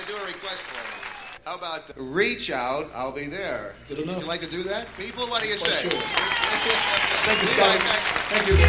to do a request for you. How about reach out, I'll be there. Good enough. You like to do that? People, what do you say? Sure. Thank you, Scott. Thank you.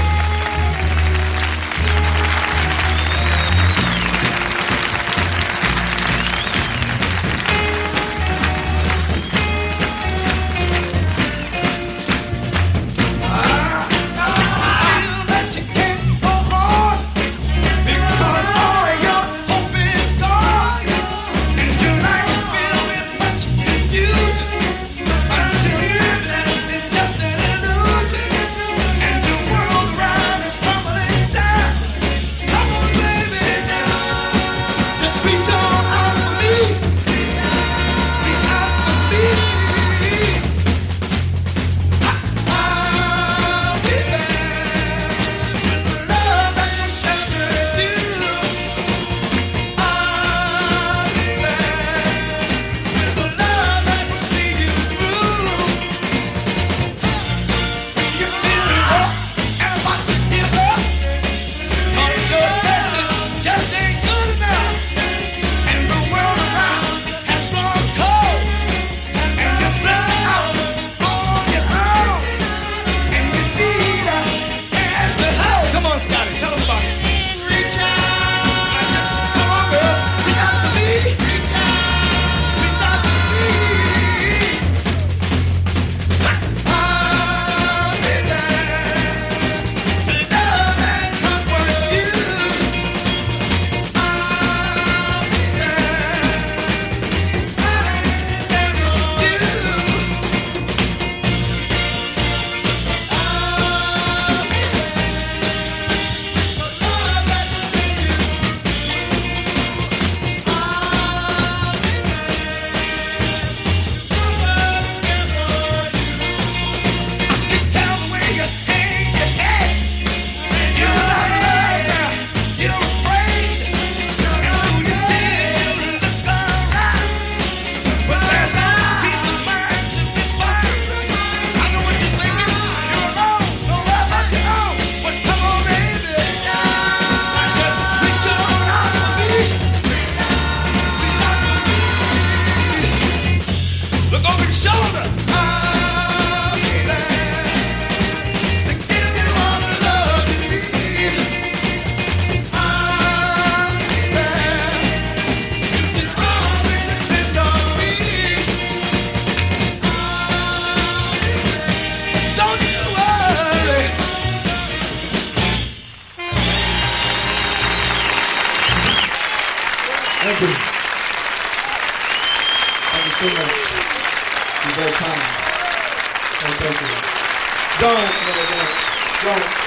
Thank you. Thank you so much. You're very kind. Thank you. Don't.